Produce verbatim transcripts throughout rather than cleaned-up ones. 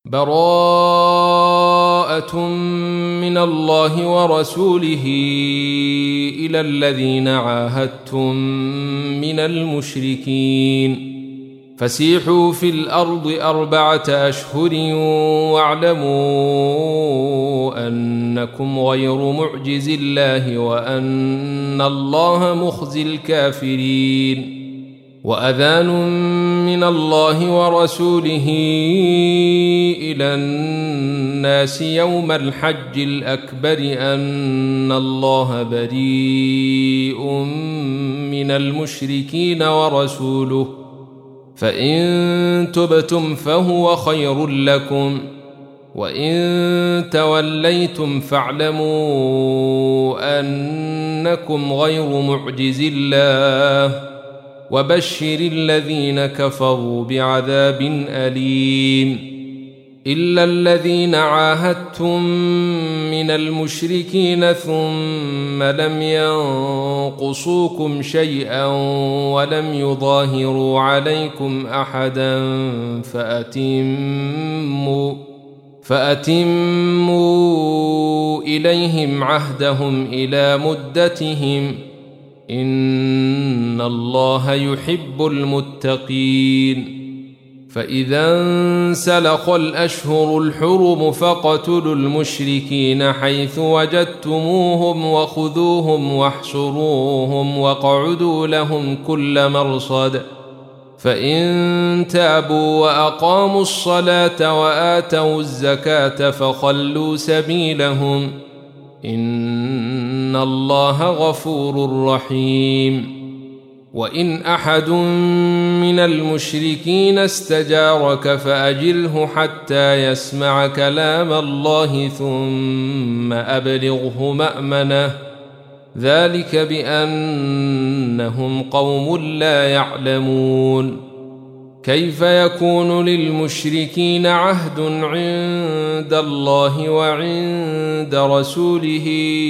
براءة من الله ورسوله إلى الذين عاهدتم من المشركين فسيحوا في الأرض أربعة أشهر واعلموا أنكم غير معجز الله وأن الله مخزي الكافرين وأذان من الله ورسوله إلى الناس يوم الحج الأكبر أن الله بريء من المشركين ورسوله فإن تبتم فهو خير لكم وإن توليتم فاعلموا أنكم غير معجز الله وبشر الذين كفروا بعذاب أليم إلا الذين عاهدتم من المشركين ثم لم ينقصوكم شيئا ولم يظاهروا عليكم أحدا فأتموا فأتموا إليهم عهدهم إلى مدتهم إن الله يحب المتقين فإذا انسلخ الأشهر الحرم فاقتلوا المشركين حيث وجدتموهم وخذوهم واحصروهم واقعدوا لهم كل مرصد فإن تابوا وأقاموا الصلاة وآتوا الزكاة فخلوا سبيلهم إن الله غفور رحيم وإن أحد من المشركين استجارك فأجره حتى يسمع كلام الله ثم أبلغه مأمنه ذلك بأنهم قوم لا يعلمون كيف يكون للمشركين عهد عند الله وعند رسوله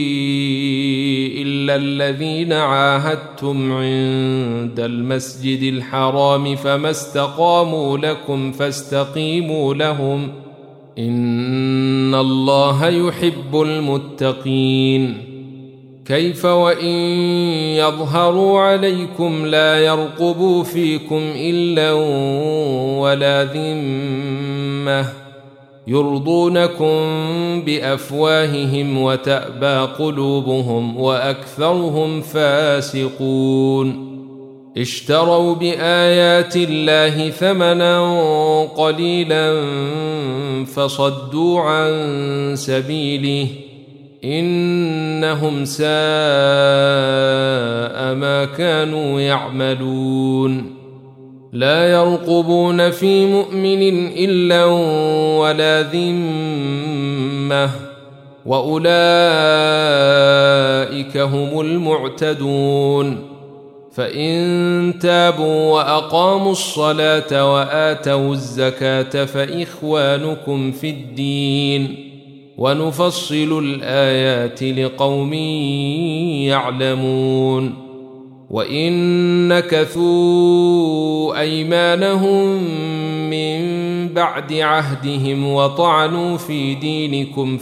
إلا الذين عاهدتم عند المسجد الحرام فما استقاموا لكم فاستقيموا لهم إن الله يحب المتقين كيف وإن يظهروا عليكم لا يرقبوا فيكم إلا ولا ذمة يرضونكم بأفواههم وتأبى قلوبهم وأكثرهم فاسقون اشتروا بآيات الله ثمنا قليلا فصدوا عن سبيله إنهم ساء ما كانوا يعملون لا يرقبون في مؤمن إلا ولا ذمة وأولئك هم المعتدون فإن تابوا وأقاموا الصلاة وآتوا الزكاة فإخوانكم في الدين ونفصل الآيات لقوم يعلمون وإن نكثوا أيمانهم من بعد عهدهم وطعنوا في دينكم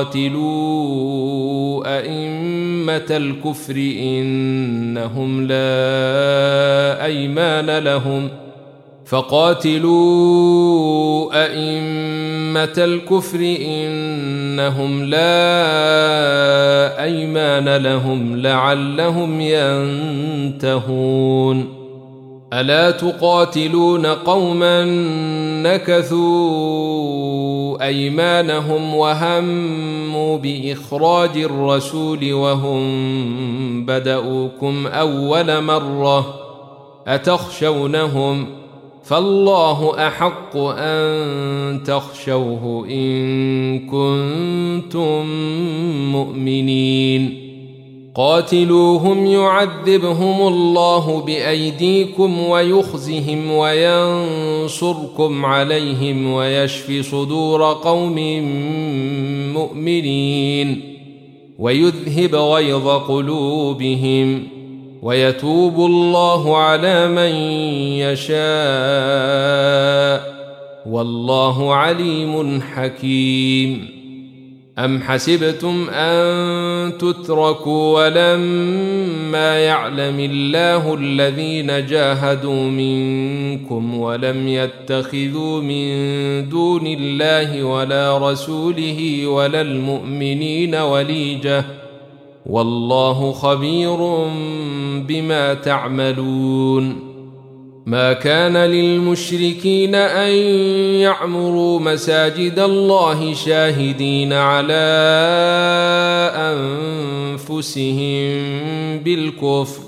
فقاتلوا أئمة الكفر إنهم لا أيمان لهم فقاتلوا أئمة الكفر إنهم لا أيمان لهم لعلهم ينتهون ألا تقاتلون قوما نكثوا أيمانهم وهموا بإخراج الرسول وهم بدؤوكم أول مرة أتخشونهم فالله أحق أن تخشوه إن كنتم مؤمنين قاتلوهم يعذبهم الله بأيديكم ويخزهم وينصركم عليهم ويشفي صدور قوم مؤمنين ويذهب غيظ قلوبهم ويتوب الله على من يشاء والله عليم حكيم. أم حسبتم أن تتركوا ولما يعلم الله الذين جاهدوا منكم ولم يتخذوا من دون الله ولا رسوله ولا المؤمنين وليجة والله خبير بما تعملون. ما كان للمشركين أن يعمروا مساجد الله شاهدين على أنفسهم بالكفر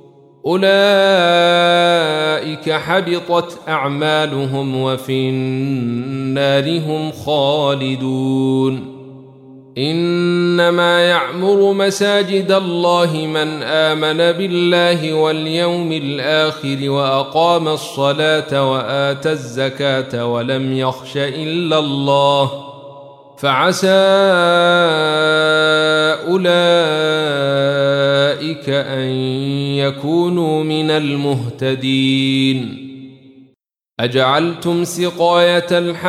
أولئك حبطت أعمالهم وفي النار هم خالدون. إنما يعمر مساجد الله من آمن بالله واليوم الآخر وأقام الصلاة وآتى الزكاة ولم يخش إلا الله فعسى أولئك أن يكونوا من المهتدين. أجعلتم سقاية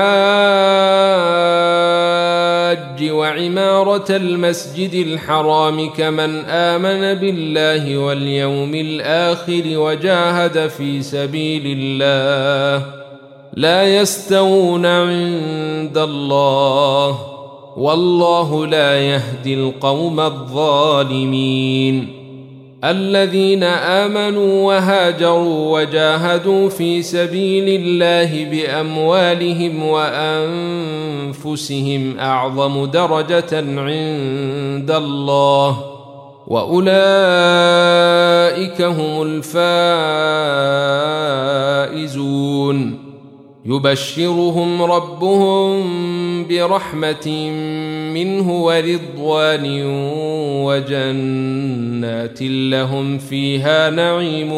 الحاج وعمارة المسجد الحرام كمن آمن بالله واليوم الآخر وجاهد في سبيل الله لا يستوون عند الله والله لا يهدي القوم الظالمين. الذين آمنوا وهاجروا وجاهدوا في سبيل الله بأموالهم وأنفسهم أعظم درجة عند الله وأولئك هم الفائزون. يبشرهم ربهم برحمة منه ورضوان وجنات لهم فيها نعيم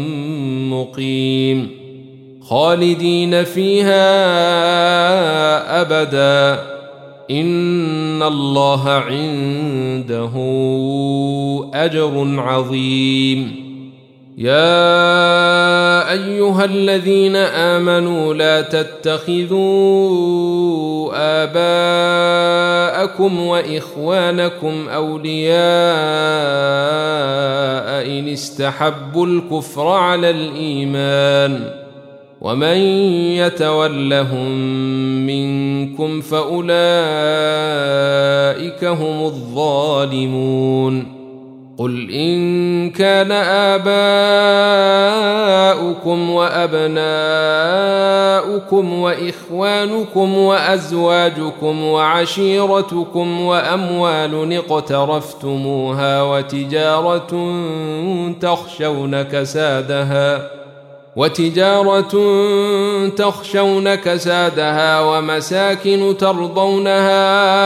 مقيم خالدين فيها أبدا إن الله عنده أجر عظيم. يا أيها الذين آمنوا لا تتخذوا آباءكم وإخوانكم أولياء إن استحبوا الكفر على الإيمان ومن يتولهم منكم فأولئك هم الظالمون. قل إن كان آباؤكم وأبناؤكم وإخوانكم وأزواجكم وعشيرتكم وأموال اقترفتموها وتجارة تخشون كسادها وتجارة تخشون كسادها ومساكن ترضونها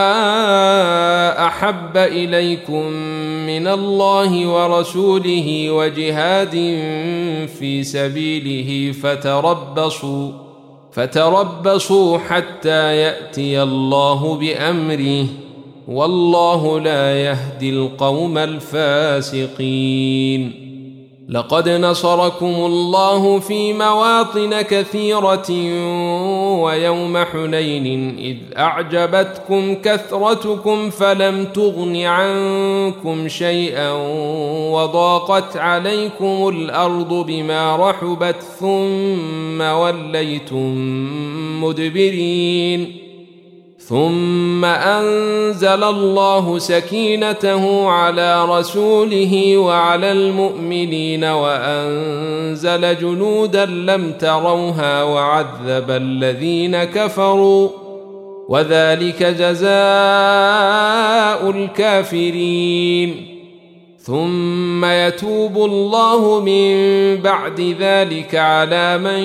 أحب إليكم من الله ورسوله وجهاد في سبيله فتربصوا فتربصوا حتى يأتي الله بأمره والله لا يهدي القوم الفاسقين. لقد نصركم الله في مواطن كثيرة ويوم حنين إذ أعجبتكم كثرتكم فلم تغن عنكم شيئا وضاقت عليكم الأرض بما رحبت ثم وليتم مدبرين ثم أنزل الله سكينته على رسوله وعلى المؤمنين وأنزل جنودا لم تروها وعذب الذين كفروا وذلك جزاء الكافرين. ثم يتوب الله من بعد ذلك على من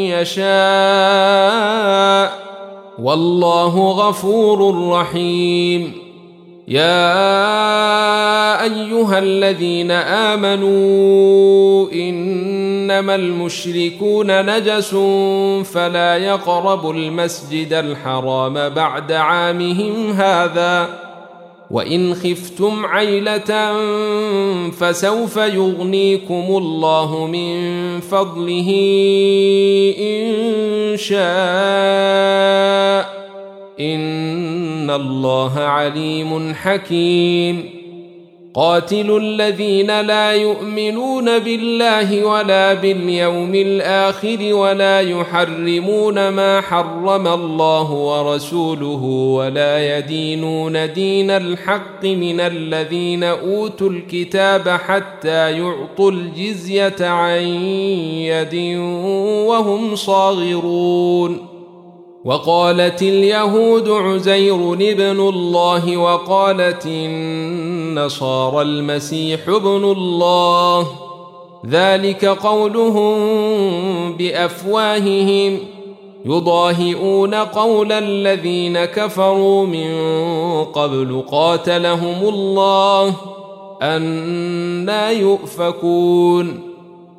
يشاء والله غفور رحيم. يا أيها الذين آمنوا إنما المشركون نجس فلا يقربوا المسجد الحرام بعد عامهم هذا وإن خفتم عيلة فسوف يغنيكم الله من فضله إن شاء إن الله عليم حكيم قاتلوا الذين لا يؤمنون بالله ولا باليوم الآخر ولا يحرمون ما حرم الله ورسوله ولا يدينون دين الحق من الذين أوتوا الكتاب حتى يعطوا الجزية عن يد وهم صاغرون وقالت اليهود عزير ابن الله وقالت النصارى المسيح ابن الله ذلك قولهم بأفواههم يضاهئون قول الذين كفروا من قبل قاتلهم الله أنى يؤفكون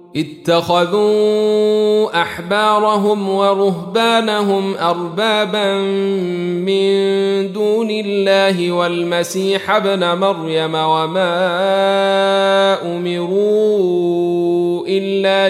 اتخذوا أحبارهم ورهبانهم أربابا من دون الله والمسيح ابن مريم وما أمروا إلا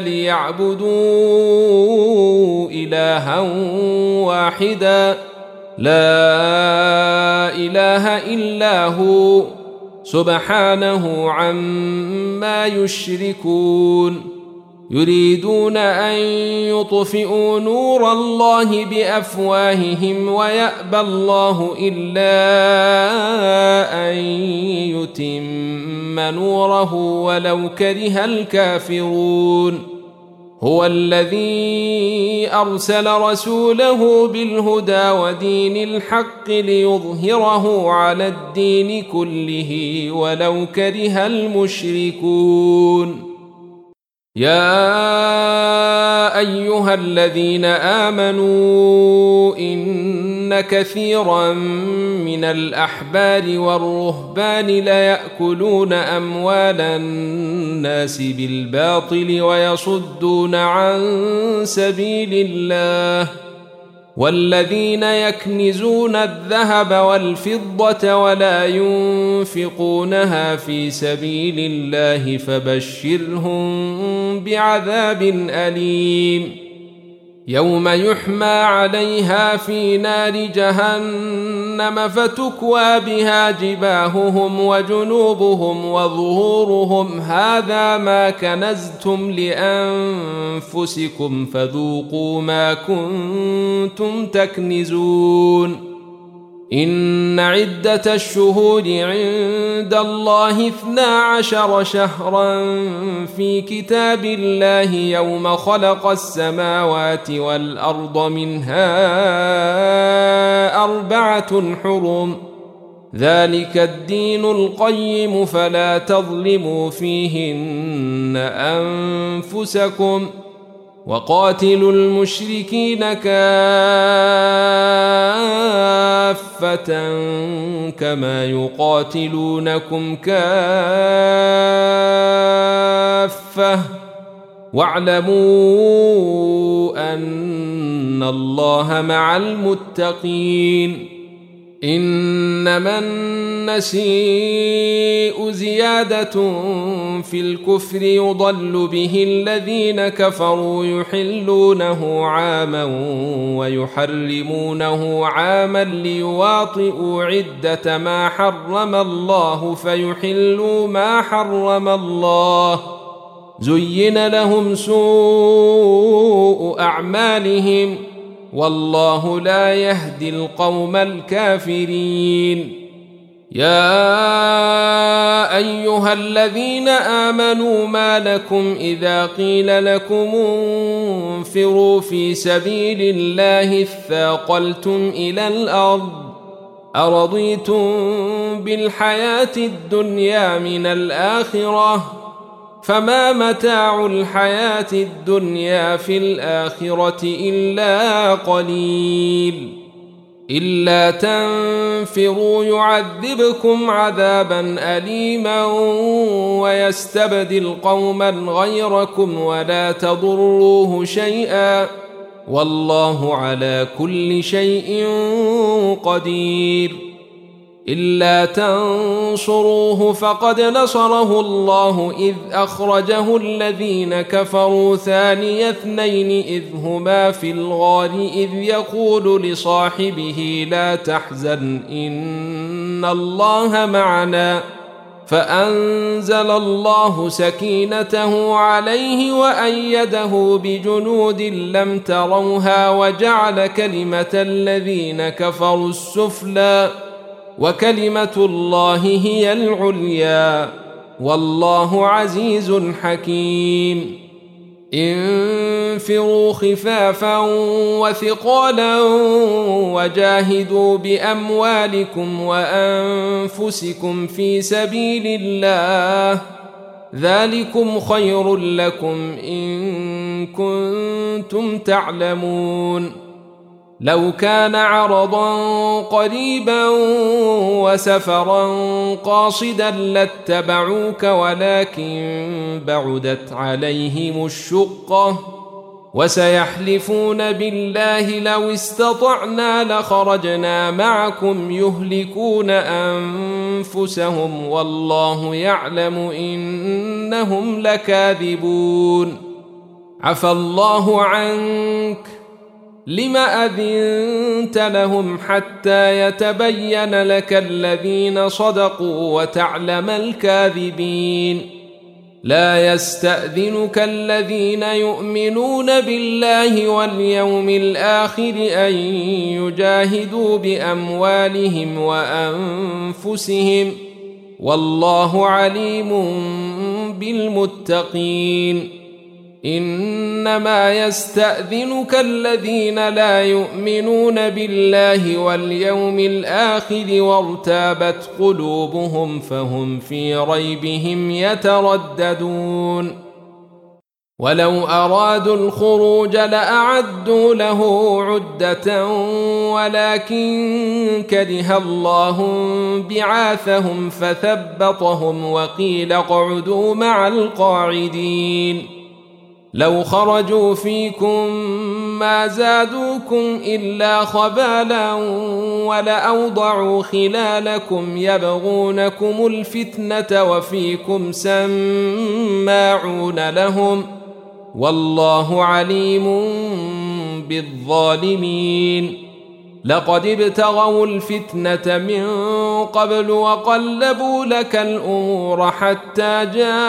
ليعبدوا إلها واحدا لا إله إلا هو سبحانه عما يشركون يريدون أن يطفئوا نور الله بأفواههم ويأبى الله إلا أن يتم نوره ولو كره الكافرون هو الذي أرسل رسوله بالهدى ودين الحق ليظهره على الدين كله ولو كره المشركون يا أيها الذين آمنوا إن كثيرا من الأحبار والرهبان ليأكلون أموال الناس بالباطل ويصدون عن سبيل الله والذين يكنزون الذهب والفضة ولا ينفقونها في سبيل الله فبشرهم بعذاب أليم يوم يحمى عليها في نار جهنم فتكوى بها جباههم وجنوبهم وظهورهم هذا ما كنزتم لأنفسكم فذوقوا ما كنتم تكنزون إن عدة الشهور عند الله اثنا عشر شهرا في كتاب الله يوم خلق السماوات والأرض منها أربعة حرم ذلك الدين القيم فلا تظلموا فيهن أنفسكم وقاتلوا المشركين كافة كما يقاتلونكم كافة واعلموا أن الله مع المتقين إنما النسيء زيادة في الكفر يضل به الذين كفروا يحلونه عاما ويحرمونه عاما ليواطئوا عدة ما حرم الله فيحلوا ما حرم الله زين لهم سوء أعمالهم والله لا يهدي القوم الكافرين يا أيها الذين آمنوا ما لكم إذا قيل لكم انفروا في سبيل الله اثاقلتم إلى الأرض أرضيتم بالحياة الدنيا من الآخرة فما متاع الحياة الدنيا في الآخرة إلا قليل إلا تنفروا يعذبكم عذابا أليما ويستبدل قوما غيركم ولا تضروه شيئا والله على كل شيء قدير إلا تنصروه فقد نصره الله إذ أخرجه الذين كفروا ثاني اثنين إذ هما في الغار إذ يقول لصاحبه لا تحزن إن الله معنا فأنزل الله سكينته عليه وأيده بجنود لم تروها وجعل كلمة الذين كفروا السفلى وكلمة الله هي العليا والله عزيز حكيم انفروا خفافا وثقالا وجاهدوا بأموالكم وأنفسكم في سبيل الله ذلكم خير لكم إن كنتم تعلمون لو كان عرضا قريبا وسفرا قاصدا لاتبعوك ولكن بعدت عليهم الشقة وسيحلفون بالله لو استطعنا لخرجنا معكم يهلكون أنفسهم والله يعلم إنهم لكاذبون عفى الله عنك لم أذنت لهم حتى يتبين لك الذين صدقوا وتعلم الكاذبين لا يستأذنك الذين يؤمنون بالله واليوم الآخر أن يجاهدوا بأموالهم وأنفسهم والله عليم بالمتقين إنما يستأذنك الذين لا يؤمنون بالله واليوم الآخر وارتابت قلوبهم فهم في ريبهم يترددون ولو أرادوا الخروج لأعدوا له عدة ولكن كره الله بعاثهم فثبطهم وقيل اقعدوا مع القاعدين لو خرجوا فيكم ما زادوكم إلا خبالا ولأوضعوا خلالكم يبغونكم الفتنة وفيكم سماعون لهم والله عليم بالظالمين لقد ابتغوا الفتنة من قبل وقلبوا لك الأمور حتى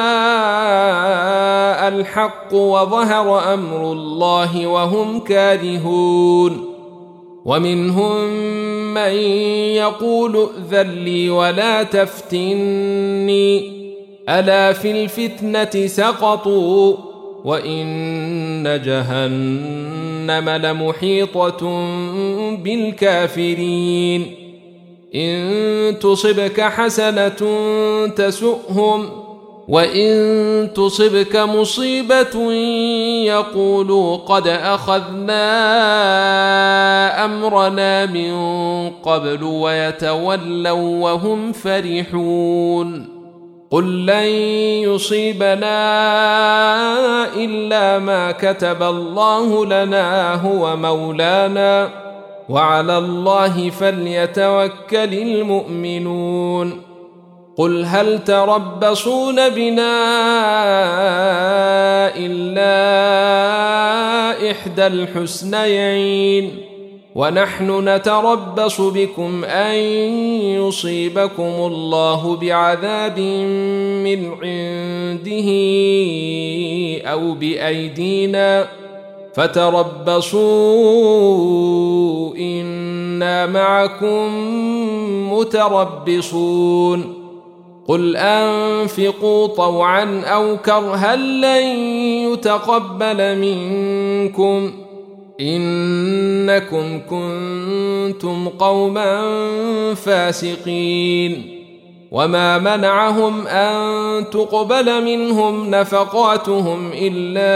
جاء الحق وظهر أمر الله وهم كارهون ومنهم من يقول ائذن لي ولا تفتني ألا في الفتنة سقطوا وإن جهنم لمحيطة بالكافرين إن تصبك حسنة تسؤهم وإن تصبك مصيبة يقولوا قد أخذنا أمرنا من قبل ويتولوا وهم فرحون قل لن يصيبنا إلا ما كتب الله لنا هو مولانا وعلى الله فليتوكل المؤمنون قل هل تربصون بنا إلا إحدى الحسنيين ونحن نتربص بكم أن يصيبكم الله بعذاب من عنده أو بأيدينا فتربصوا إنا معكم متربصون قل أنفقوا طوعا أو كرها لن يتقبل منكم إنكم كنتم قوما فاسقين وما منعهم أن تقبل منهم نفقاتهم إلا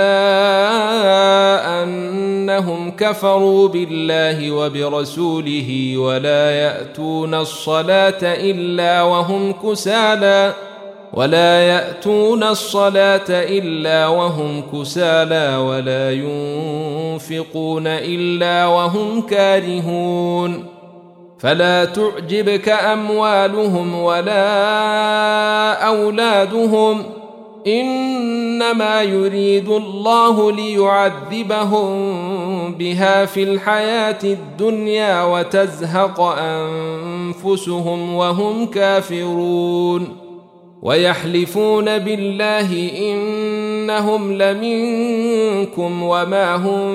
أنهم كفروا بالله وبرسوله ولا يأتون الصلاة إلا وهم كسالى ولا يأتون الصلاة إلا وهم كسالى ولا ينفقون إلا وهم كارهون فلا تعجبك أموالهم ولا أولادهم، إنما يريد الله ليعذبهم بها في الحياة الدنيا وتزهق أنفسهم وهم كافرون. ويحلفون بالله إنهم لمنكم وما هم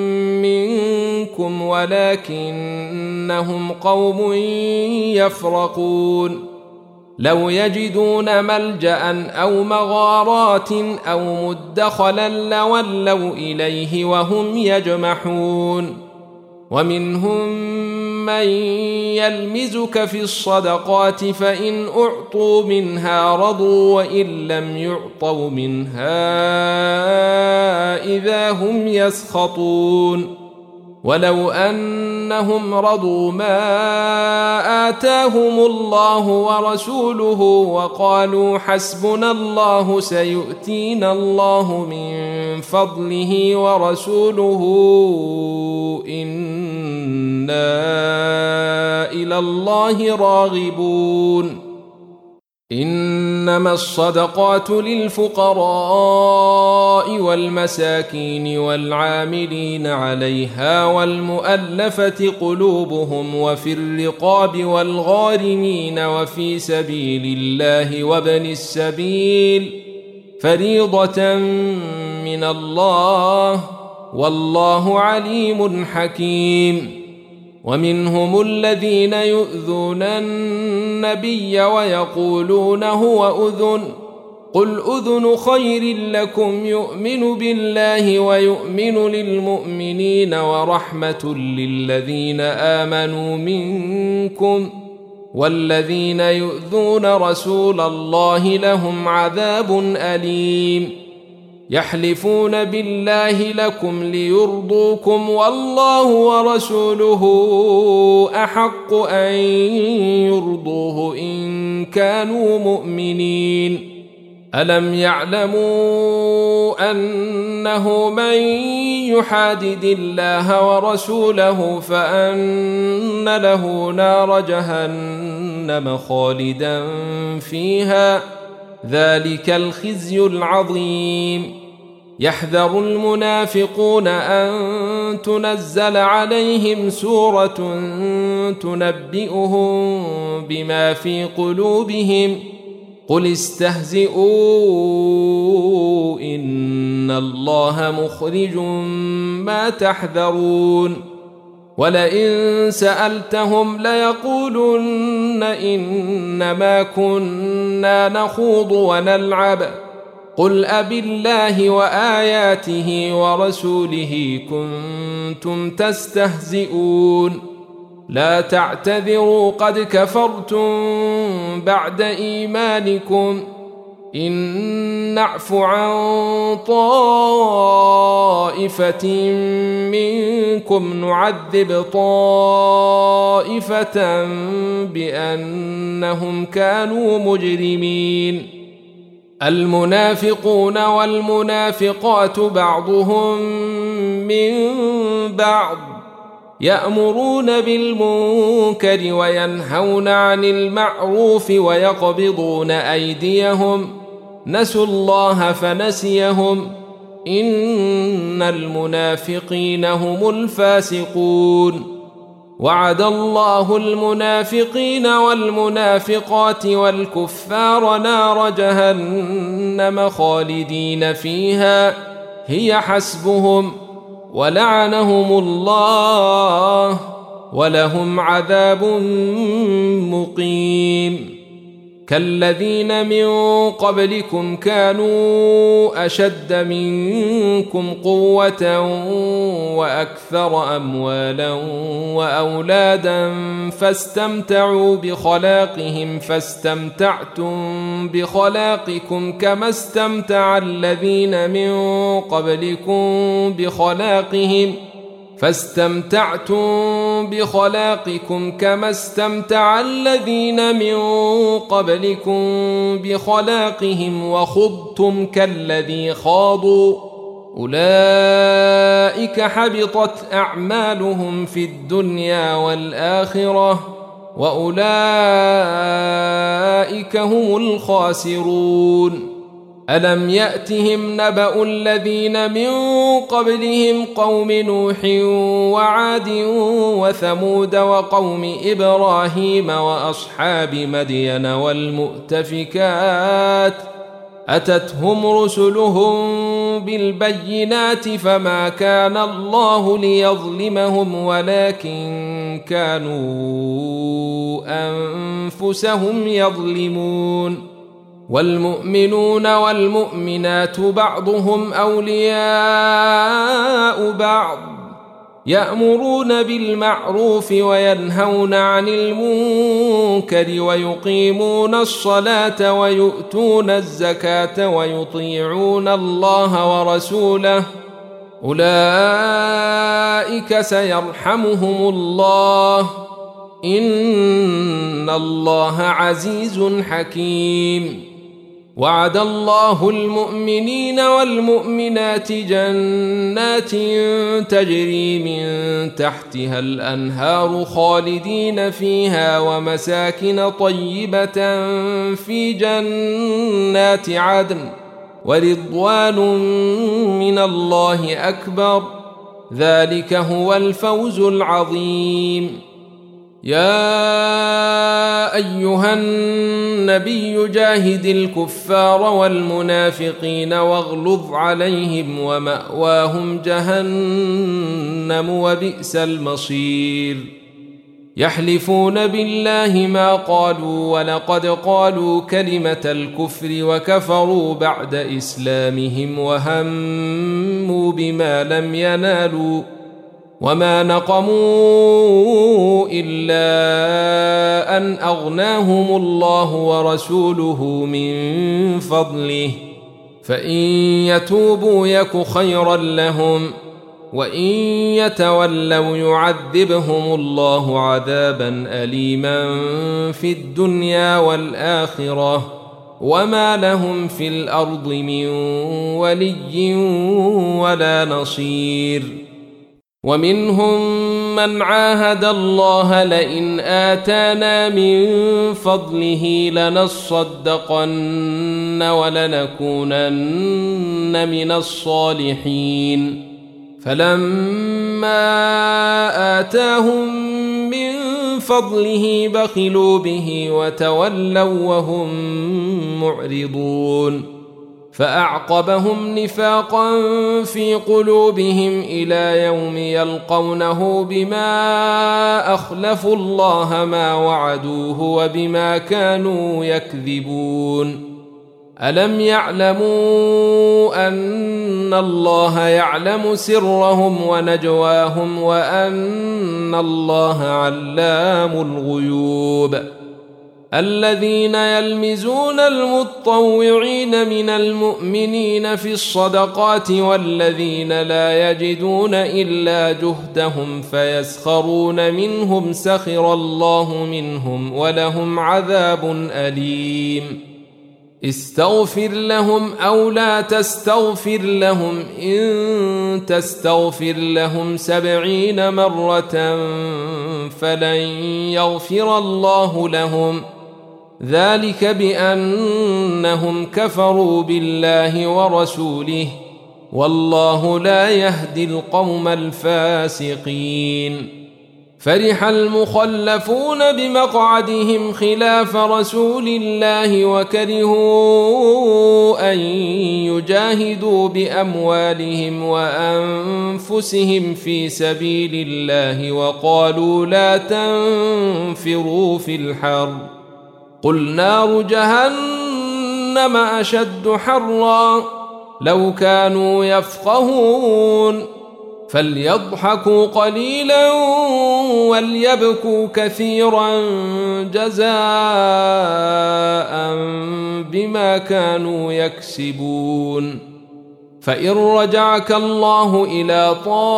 منكم ولكنهم قوم يفرقون. لو يجدون ملجأ أو مغارات أو مدخلا لولوا إليه وهم يجمحون. ومنهم من يلمزك في الصدقات فإن أعطوا منها رضوا وإن لم يعطوا منها إذا هم يسخطون. ولو أنهم رضوا ما آتاهم الله ورسوله وقالوا حسبنا الله سيؤتينا الله من فضله ورسوله إنا إلى الله راغبون. إنما الصدقات للفقراء والمساكين والعاملين عليها والمؤلفة قلوبهم وفي الرقاب والغارمين وفي سبيل الله وابن السبيل فريضة من الله والله عليم حكيم. ومنهم الذين يؤذون النبي ويقولون هو أذن، قل أذن خير لكم يؤمن بالله ويؤمن للمؤمنين ورحمة للذين آمنوا منكم، والذين يؤذون رسول الله لهم عذاب أليم. يحلفون بالله لكم ليرضوكم والله ورسوله أحق أن يرضوه إن كانوا مؤمنين. ألم يعلموا أنه من يحادد الله ورسوله فأن له نار جهنم خالدا فيها، ذلك الخزي العظيم. يحذر المنافقون أن تنزل عليهم سورة تنبئهم بما في قلوبهم، قل استهزئوا إن الله مخرج ما تحذرون. ولئن سألتهم ليقولن إنما كنا نخوض ونلعب، قل أبالله وآياته ورسوله كنتم تستهزئون. لا تعتذروا قد كفرتم بعد إيمانكم، إن نعف عن طائفة منكم نعذب طائفة بأنهم كانوا مجرمين. المنافقون والمنافقات بعضهم من بعض يأمرون بالمنكر وينهون عن المعروف ويقبضون أيديهم، نسوا الله فنسيهم، إن المنافقين هم الفاسقون. وعد الله المنافقين والمنافقات والكفار نار جهنم خالدين فيها هي حسبهم، ولعنهم الله ولهم عذاب مقيم. كالذين من قبلكم كانوا أشد منكم قوة وأكثر أموالا وأولادا فاستمتعوا بخلاقهم فاستمتعتم بخلاقكم كما استمتع الذين من قبلكم بخلاقهم فاستمتعتم بخلاقكم كما استمتع الذين من قبلكم بخلاقهم وخضتم كالذي خاضوا أولئك حبطت أعمالهم في الدنيا والآخرة وأولئك هم الخاسرون. ألم يأتهم نبأ الذين من قبلهم قوم نوح وعاد وثمود وقوم إبراهيم وأصحاب مدين والمؤتفكات أتتهم رسلهم بالبينات فما كان الله ليظلمهم ولكن كانوا أنفسهم يظلمون. والمؤمنون والمؤمنات بعضهم أولياء بعض يأمرون بالمعروف وينهون عن المنكر ويقيمون الصلاة ويؤتون الزكاة ويطيعون الله ورسوله أولئك سيرحمهم الله إن الله عزيز حكيم. وعد الله المؤمنين والمؤمنات جنات تجري من تحتها الأنهار خالدين فيها ومساكن طيبة في جنات عدن ورضوان من الله أكبر ذلك هو الفوز العظيم. يا أيها النبي جاهد الكفار والمنافقين واغلظ عليهم ومأواهم جهنم وبئس المصير. يحلفون بالله ما قالوا ولقد قالوا كلمة الكفر وكفروا بعد إسلامهم وهموا بما لم ينالوا وما نقموا إلا أن أغناهم الله ورسوله من فضله فإن يتوبوا يك خيرا لهم وإن يتولوا يعذبهم الله عذابا أليما في الدنيا والآخرة وما لهم في الأرض من ولي ولا نصير. ومنهم من عاهد الله لئن آتانا من فضله لنصدقن ولنكونن من الصالحين فلما آتاهم من فضله بخلوا به وتولوا وهم معرضون فأعقبهم نفاقا في قلوبهم إلى يوم يلقونه بما أخلفوا الله ما وعدوه وبما كانوا يكذبون. ألم يعلموا أن الله يعلم سرهم ونجواهم وأن الله علام الغيوب. الذين يلمزون المتطوعين من المؤمنين في الصدقات والذين لا يجدون إلا جهدهم فيسخرون منهم سخر الله منهم ولهم عذاب أليم. استغفر لهم أو لا تستغفر لهم إن تستغفر لهم سبعين مرة فلن يغفر الله لهم ذلك بأنهم كفروا بالله ورسوله والله لا يهدي القوم الفاسقين. فرح المخلفون بمقعدهم خلاف رسول الله وكرهوا أن يجاهدوا بأموالهم وأنفسهم في سبيل الله وقالوا لا تنفروا في الحر قل نار جهنم أشد حرا لو كانوا يفقهون فليضحكوا قليلا وليبكوا كثيرا جزاء بما كانوا يكسبون. فإن رجعك الله إلى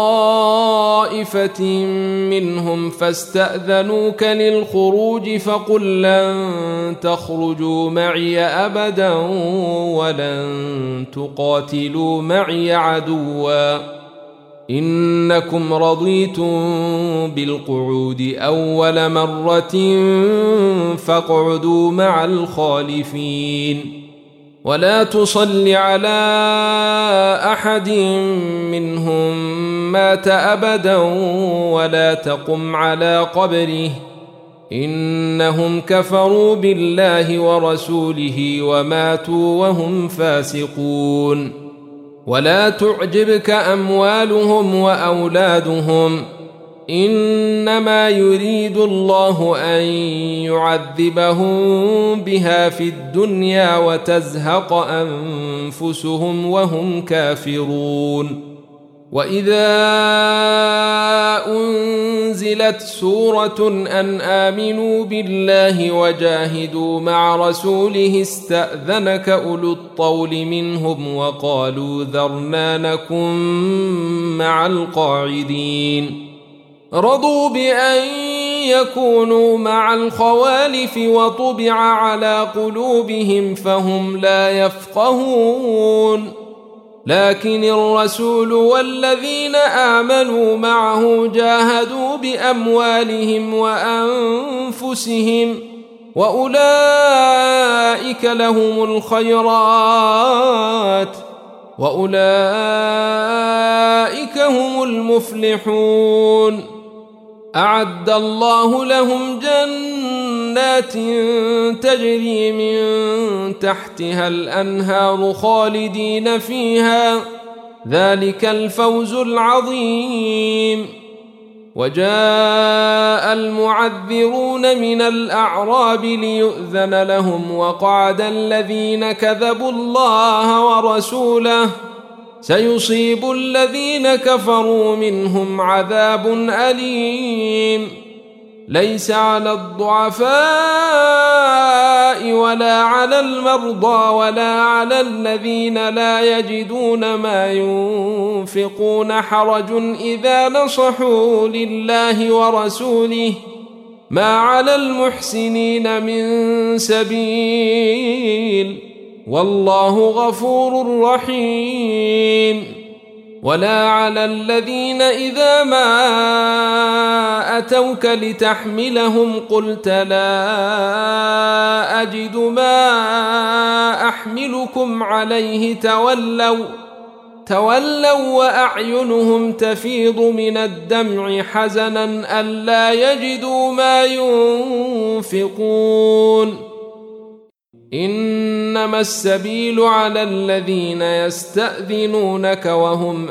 طائفة منهم فاستأذنوك للخروج فقل لن تخرجوا معي أبدا ولن تقاتلوا معي عدوا إنكم رضيتم بالقعود أول مرة فاقعدوا مع الخالفين ولا تصل على أحد منهم مات أبدا ولا تقم على قبره إنهم كفروا بالله ورسوله وماتوا وهم فاسقون ولا تعجبك أموالهم وأولادهم إنما يريد الله أن يعذبهم بها في الدنيا وتزهق أنفسهم وهم كافرون وإذا أنزلت سورة أن آمنوا بالله وجاهدوا مع رسوله استأذنك أولو الطول منهم وقالوا ذرنا نكن مع القاعدين رضوا بأن يكونوا مع الخوالف وطبع على قلوبهم فهم لا يفقهون لكن الرسول والذين آمنوا معه جاهدوا بأموالهم وأنفسهم وأولئك لهم الخيرات وأولئك هم المفلحون أعد الله لهم جنات تجري من تحتها الأنهار خالدين فيها ذلك الفوز العظيم وجاء المعذرون من الأعراب ليؤذن لهم وقعد الذين كذبوا الله ورسوله سيصيب الذين كفروا منهم عذاب أليم ليس على الضعفاء ولا على المرضى ولا على الذين لا يجدون ما ينفقون حرج إذا نصحوا لله ورسوله ما على المحسنين من سبيل والله غفور رحيم ولا على الذين إذا ما أتوك لتحملهم قلت لا أجد ما أحملكم عليه تولوا تولوا وأعينهم تفيض من الدمع حزنا ألا يجدوا ما ينفقون إنما السبيل على الذين يستأذنونك وهم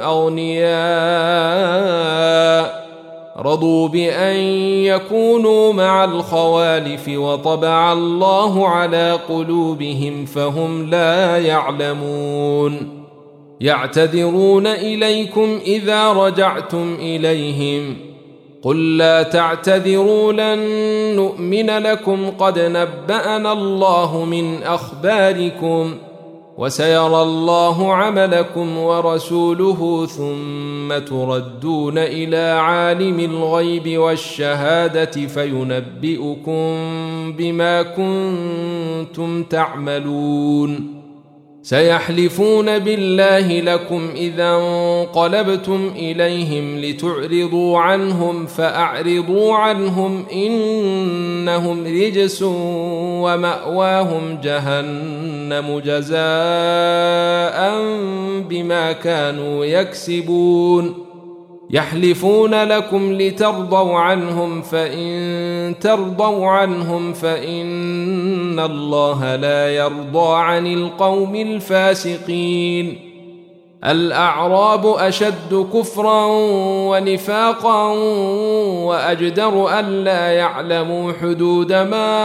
أغنياء رضوا بأن يكونوا مع الخوالف وطبع الله على قلوبهم فهم لا يعلمون يعتذرون إليكم إذا رجعتم إليهم قل لا تعتذروا لن نؤمن لكم قد نبأنا الله من أخباركم وسيرى الله عملكم ورسوله ثم تردون إلى عالم الغيب والشهادة فينبئكم بما كنتم تعملون سيحلفون بالله لكم إذا انقلبتم إليهم لتعرضوا عنهم فأعرضوا عنهم إنهم رجس ومأواهم جهنم جزاء بما كانوا يكسبون يحلفون لكم لترضوا عنهم فإن ترضوا عنهم فإن الله لا يرضى عن القوم الفاسقين الأعراب أشد كفرا ونفاقا وأجدر ألا يعلموا حدود ما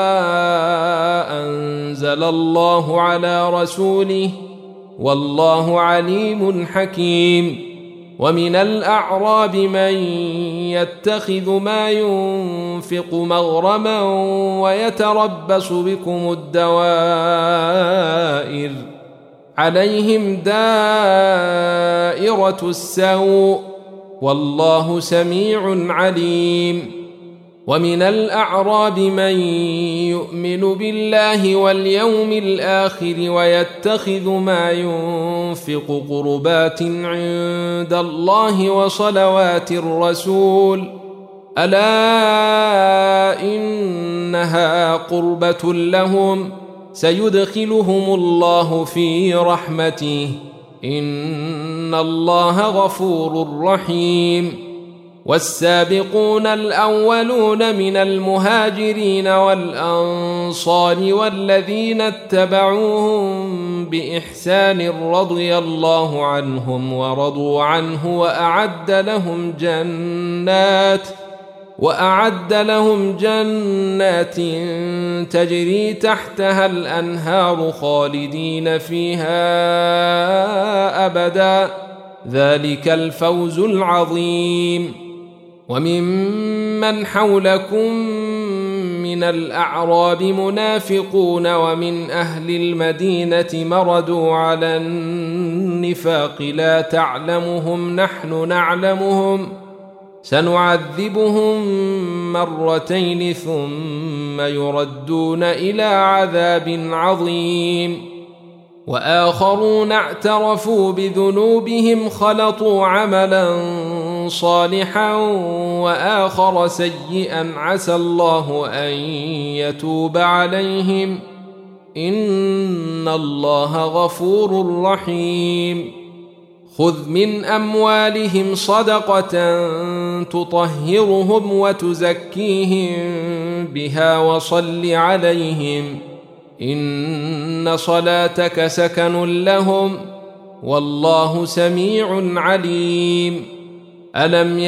أنزل الله على رسوله والله عليم حكيم ومن الأعراب من يتخذ ما ينفق مغرما ويتربص بكم الدوائر عليهم دائرة السوء والله سميع عليم. ومن الأعراب من يؤمن بالله واليوم الآخر ويتخذ ما ينفق قربات عند الله وصلوات الرسول ألا إنها قربة لهم سيدخلهم الله في رحمته إن الله غفور رحيم. والسابقون الأولون من المهاجرين والأنصار والذين اتبعوهم بإحسان رضي الله عنهم ورضوا عنه وأعد لهم جنات وأعد لهم جنات تجري تحتها الأنهار خالدين فيها أبدا ذلك الفوز العظيم. وممن حولكم من الأعراب منافقون ومن أهل المدينة مردوا على النفاق لا تعلمهم نحن نعلمهم سنعذبهم مرتين ثم يردون إلى عذاب عظيم. وآخرون اعترفوا بذنوبهم خلطوا عملا صالحا وآخر سيئا عسى الله أن يتوب عليهم إن الله غفور رحيم. خذ من أموالهم صدقة تطهرهم وتزكيهم بها وصل عليهم إن صلاتك سكن لهم والله سميع عليم. ألم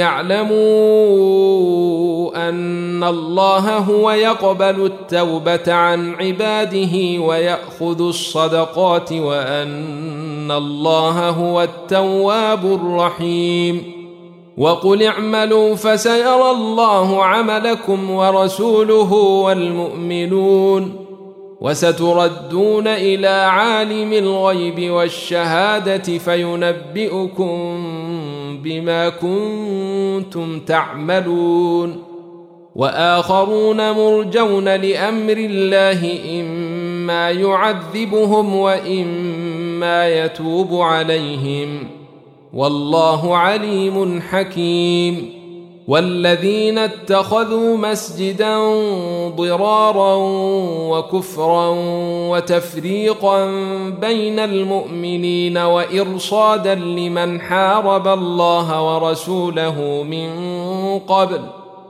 يعلموا أن الله هو يقبل التوبة عن عباده ويأخذ الصدقات وأن الله هو التواب الرحيم. وقل اعملوا فسيرى الله عملكم ورسوله والمؤمنون وستردون إلى عالم الغيب والشهادة فينبئكم بما كنتم تعملون. وآخرون مرجون لأمر الله إما يعذبهم وإما يتوب عليهم والله عليم حكيم. والذين اتخذوا مسجدا ضرارا وكفرا وتفريقا بين المؤمنين وإرصادا لمن حارب الله ورسوله من قبل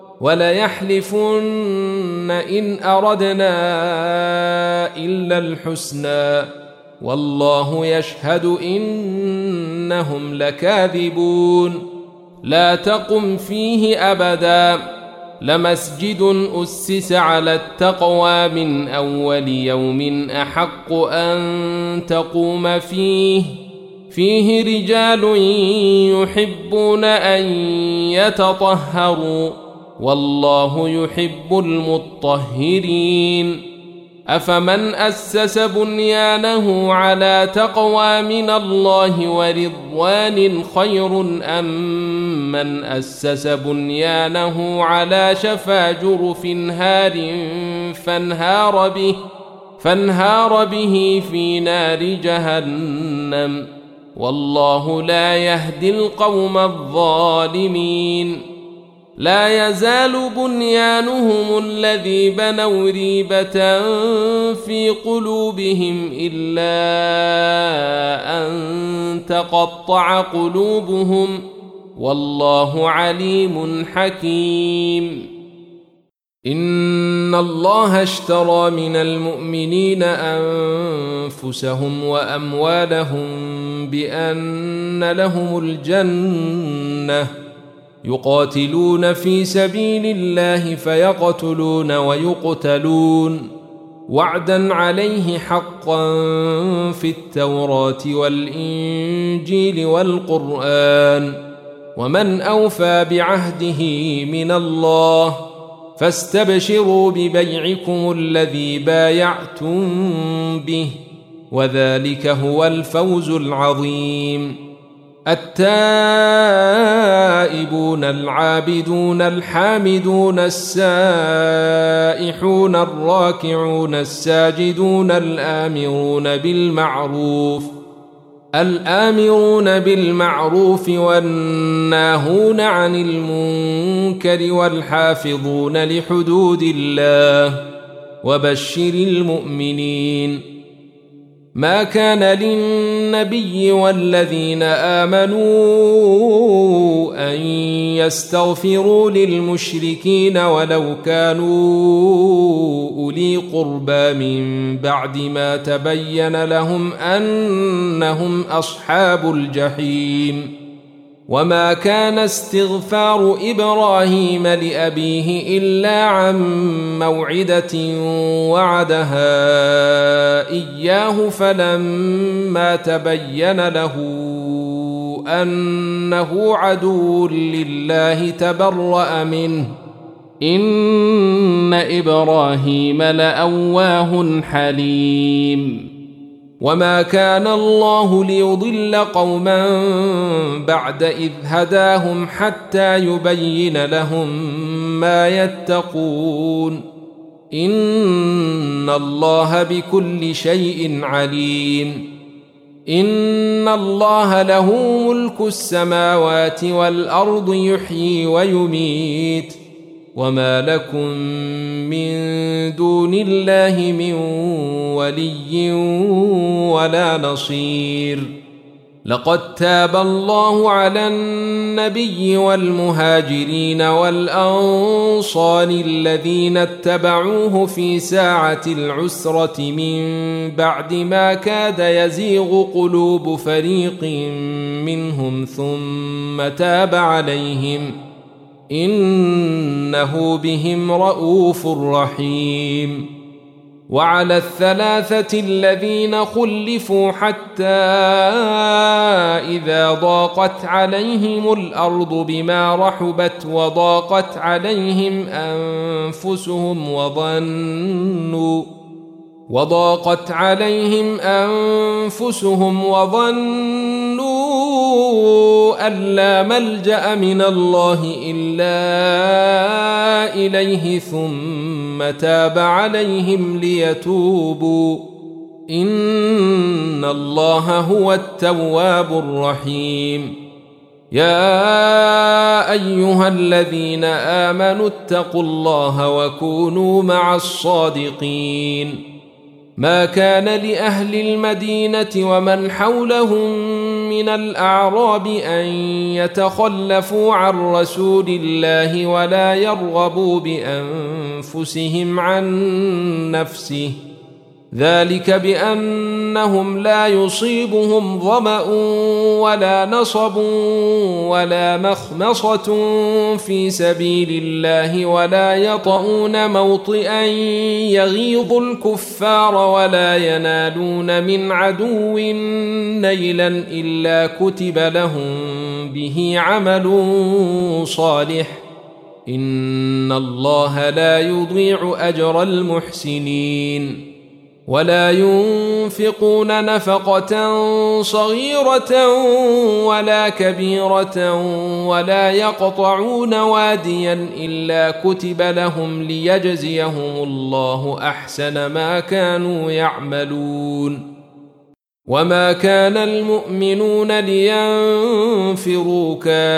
وليحلفن إن أردنا إلا الحسنى والله يشهد إنهم لكاذبون. لا تقم فيه أبدا لمسجد أسس على التقوى من أول يوم أحق أن تقوم فيه فيه رجال يحبون أن يتطهروا والله يحب المطهرين. أفمن أسس بنيانه على تقوى من الله ورضوان خير أم من أسس بنيانه على شفا جرف هار فانهار به, فانهار به في نار جهنم والله لا يهدي القوم الظالمين. لا يزال بنيانهم الذي بنوا ريبة في قلوبهم إلا أن تقطع قلوبهم والله عليم حكيم. إن الله اشترى من المؤمنين أنفسهم وأموالهم بأن لهم الجنة يقاتلون في سبيل الله فيقتلون ويقتلون وعدا عليه حقا في التوراة والإنجيل والقرآن ومن أوفى بعهده من الله فاستبشروا ببيعكم الذي بايعتم به وذلك هو الفوز العظيم. التائبون العابدون الحامدون السائحون الراكعون الساجدون الآمرون بالمعروف الآمرون بالمعروف والناهون عن المنكر والحافظون لحدود الله وبشر المؤمنين. ما كان للنبي والذين آمنوا أن يستغفروا للمشركين ولو كانوا أولي قربى من بعد ما تبين لهم أنهم أصحاب الجحيم. وما كان استغفار إبراهيم لأبيه إلا عن موعدة وعدها إياه فلما تبين له أنه عدو لله تبرأ منه إن إبراهيم لأواه حليم. وما كان الله ليضل قوما بعد إذ هداهم حتى يبين لهم ما يتقون إن الله بكل شيء عليم. إن الله له ملك السماوات والأرض يحيي ويميت وما لكم من دون الله من ولي ولا نصير. لقد تاب الله على النبي والمهاجرين والأنصار الذين اتبعوه في ساعة العسرة من بعد ما كاد يزيغ قلوب فريق منهم ثم تاب عليهم إنه بهم رؤوف رحيم. وعلى الثلاثة الذين خلفوا حتى إذا ضاقت عليهم الأرض بما رحبت وضاقت عليهم أنفسهم وظنوا وضاقت عليهم أنفسهم وظنوا أن لا ملجأ من الله إلا إليه ثم تاب عليهم ليتوبوا إن الله هو التواب الرحيم. يا أيها الذين آمنوا اتقوا الله وكونوا مع الصادقين. ما كان لأهل المدينة ومن حولهم من الأعراب أن يتخلفوا عن رسول الله ولا يرغبوا بأنفسهم عن نفسه ذلك بأنهم لا يصيبهم ظمأ ولا نصب ولا مخمصة في سبيل الله ولا يطؤون موطئا يغيظ الكفار ولا ينالون من عدو نيلا إلا كتب لهم به عمل صالح إن الله لا يضيع أجر المحسنين. ولا ينفقون نفقة صغيرة ولا كبيرة ولا يقطعون واديا إلا كتب لهم ليجزيهم الله أحسن ما كانوا يعملون. وما كان المؤمنون لينفروا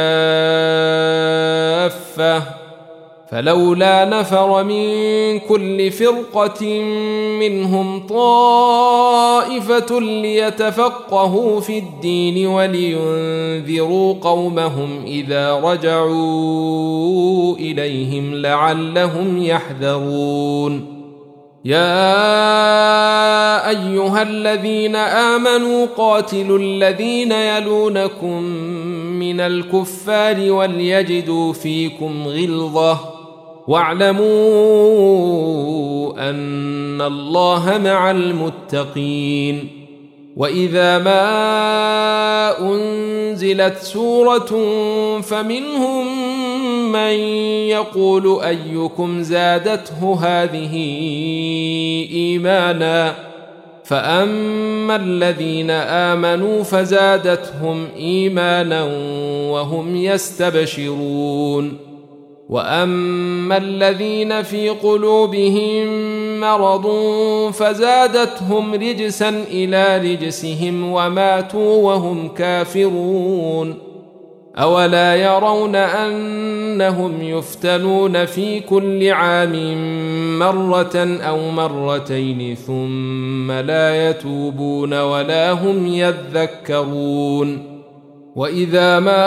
كافة فلولا نفر من كل فرقة منهم طائفة ليتفقهوا في الدين ولينذروا قومهم إذا رجعوا إليهم لعلهم يحذرون. يا أيها الذين آمنوا قاتلوا الذين يلونكم من الكفار وليجدوا فيكم غلظة واعلموا أن الله مع المتقين. وإذا ما أنزلت سورة فمنهم من يقول أيكم زادته هذه إيمانا فأما الذين آمنوا فزادتهم إيمانا وهم يستبشرون وأما الذين في قلوبهم مرض فزادتهم رجسا إلى رجسهم وماتوا وهم كافرون أولا يرون أنهم يفتنون في كل عام مرة أو مرتين ثم لا يتوبون ولا هم يذكرون وإذا ما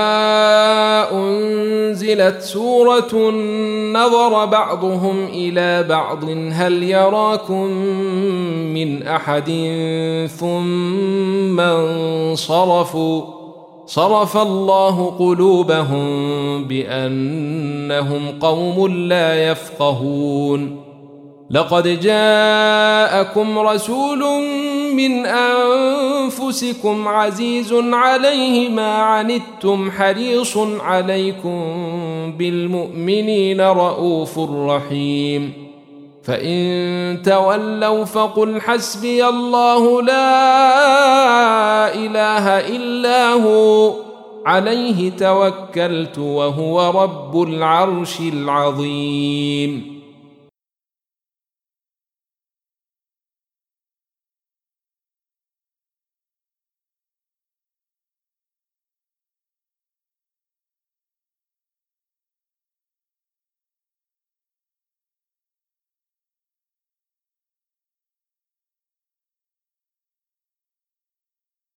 أنزلت سورة نظر بعضهم إلى بعض هل يراكم من أحد ثم انصرفوا صرف الله قلوبهم بأنهم قوم لا يفقهون لقد جاءكم رسول من أنفسكم عزيز عليه ما عنتم حريص عليكم بالمؤمنين رؤوف رحيم فإن تولوا فقل حسبي الله لا إله إلا هو عليه توكلت وهو رب العرش العظيم